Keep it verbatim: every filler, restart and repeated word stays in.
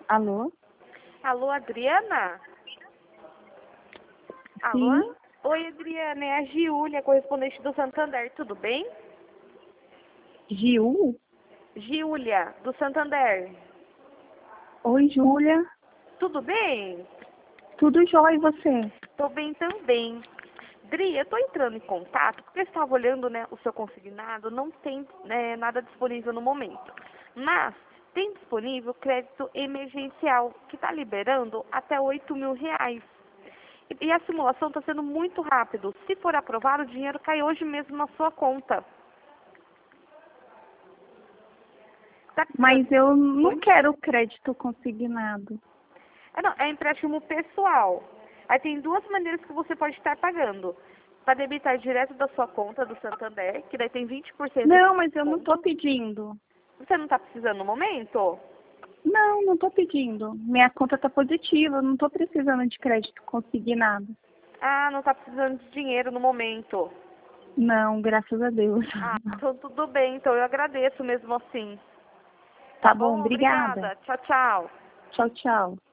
Alô? Alô, Adriana? Sim. Alô? Oi, Adriana, é a Giulia, correspondente do Santander, tudo bem? Giu? Giulia, do Santander. Oi, Júlia. Tudo bem? Tudo jóia e você? Tô bem também. Dri, eu tô entrando em contato porque eu estava olhando, né, o seu consignado, não tem, né, nada disponível no momento. Mas tem disponível crédito emergencial, que está liberando até oito mil reais. E, e a simulação está sendo muito rápido. Se for aprovado, o dinheiro cai hoje mesmo na sua conta. Tá Mas eu não Oi? quero crédito consignado. É, não, é empréstimo pessoal. Aí tem duas maneiras que você pode estar pagando. Para debitar direto da sua conta do Santander, que daí tem vinte por cento de Não, mas eu não desconto. tô pedindo. Você não está precisando no momento? Não, não tô pedindo. Minha conta tá positiva, eu não tô precisando de crédito consignado. Ah, não está precisando de dinheiro no momento. Não, graças a Deus. Ah, então tudo bem. Então eu agradeço mesmo assim. Tá Tá bom, bom? obrigada. Obrigada. Tchau, tchau. Tchau, tchau.